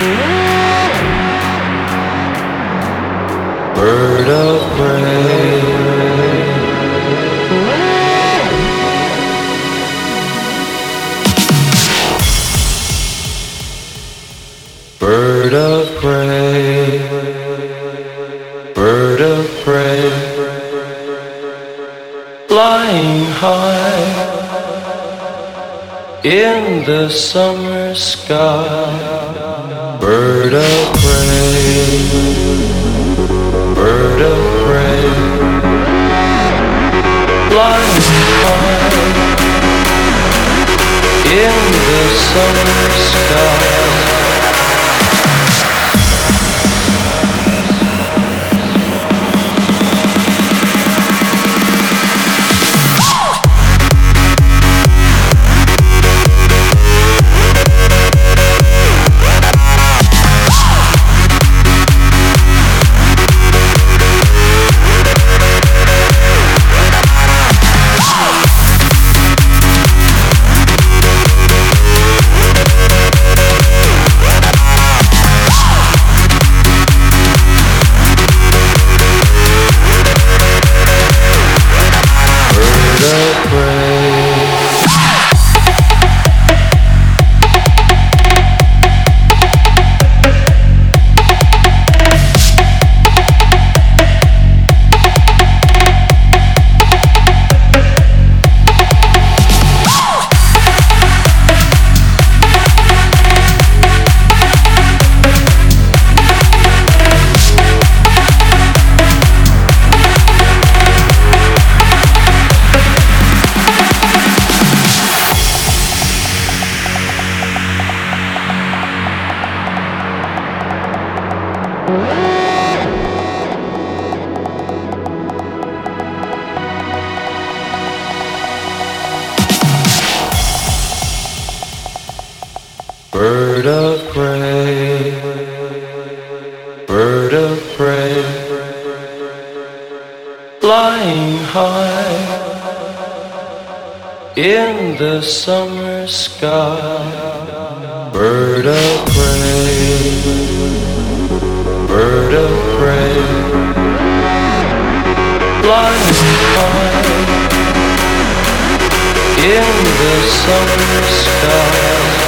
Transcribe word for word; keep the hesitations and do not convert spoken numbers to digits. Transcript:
Bird of prey. Bird of prey. Bird of prey. Flying high in the summer sky. Bird of prey. Bird of prey, flying high in the summer sky. Bird of prey, bird of prey, flying high in the summer sky. Bird of prey, bird of prey, flying high in the summer sky.